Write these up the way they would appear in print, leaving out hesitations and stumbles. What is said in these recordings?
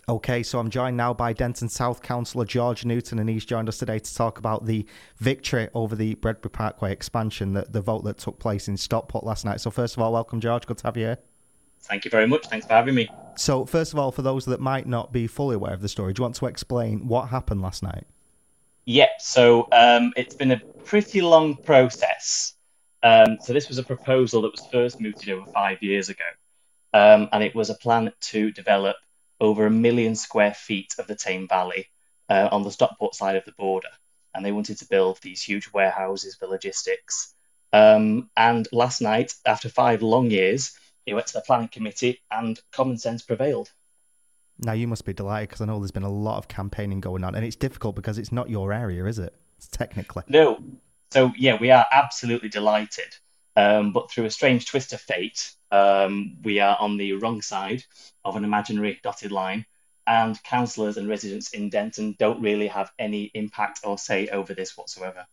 Okay, so I'm joined now by Denton South Councillor George Newton, and he's joined us today to talk about the victory over the Bredbury Parkway expansion, the vote that took place in Stockport last night. So first of all, welcome, George. Good to have you here. Thank you very much. Thanks for having me. So first of all, for those that might not be fully aware of the story, do you want to explain what happened last night? It's been a pretty long process. So this was a proposal that was first mooted over 5 years ago, and it was a plan to develop over 1 million square feet of the Tame Valley on the Stockport side of the border, and they wanted to build these huge warehouses for logistics. And last night, after 5 long years, it went to the planning committee, and common sense prevailed. Now you must be delighted because I know there's been a lot of campaigning going on, and it's difficult because it's not your area, is it? It's technically. No. So yeah, we are absolutely delighted. But through a strange twist of fate, we are on the wrong side of an imaginary dotted line, and councillors and residents in Denton don't really have any impact or say over this whatsoever.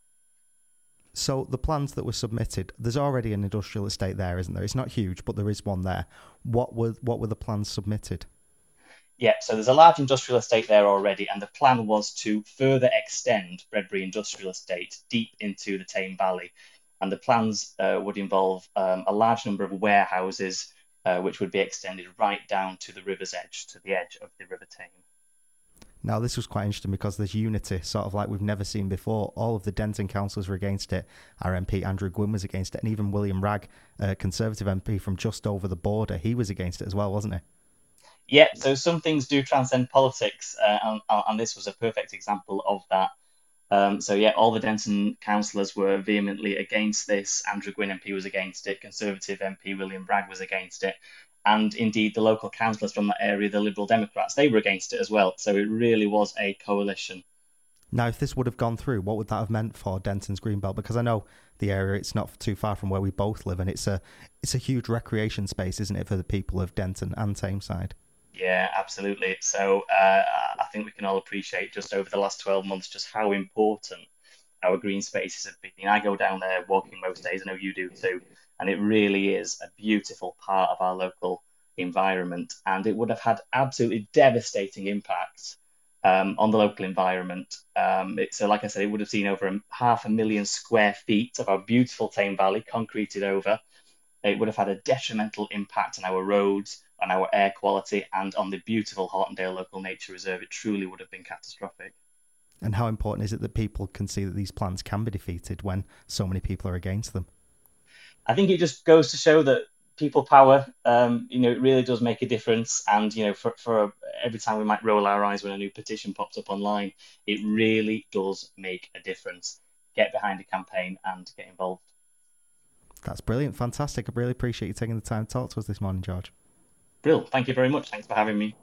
So the plans that were submitted, there's already an industrial estate there, isn't there? It's not huge, but there is one there. What were the plans submitted? Yeah, so there's a large industrial estate there already, and the plan was to further extend Bredbury Industrial Estate deep into the Tame Valley. And the plans would involve a large number of warehouses, which would be extended right down to the river's edge, to the edge of the River Tame. Now, this was quite interesting because there's unity, sort of like we've never seen before. All of the Denton councillors were against it. Our MP, Andrew Gwynn, was against it. And even William Ragg, a Conservative MP from just over the border, he was against it as well, wasn't he? Yeah, so some things do transcend politics, and this was a perfect example of that. So all the Denton councillors were vehemently against this. Andrew Gwynn MP was against it. Conservative MP William Bragg was against it. And indeed, the local councillors from that area, the Liberal Democrats, they were against it as well. So it really was a coalition. Now, if this would have gone through, what would that have meant for Denton's Greenbelt? Because I know the area, it's not too far from where we both live, and it's a huge recreation space, isn't it, for the people of Denton and Tameside? Yeah, absolutely. So I think we can all appreciate just over the last 12 months just how important our green spaces have been. I go down there walking most days, I know you do too, and it really is a beautiful part of our local environment. And it would have had absolutely devastating impacts on the local environment. So, like I said, it would have seen over 500,000 square feet of our beautiful Tame Valley concreted over. It would have had a detrimental impact on our roads, on our air quality, and on the beautiful Hortondale Local Nature Reserve. It truly would have been catastrophic. And how important is it that people can see that these plans can be defeated when so many people are against them? I think it just goes to show that people power, it really does make a difference. And, for every time we might roll our eyes when a new petition pops up online, it really does make a difference. Get behind a campaign and get involved. That's brilliant. Fantastic. I really appreciate you taking the time to talk to us this morning, George. Brill, thank you very much. Thanks for having me.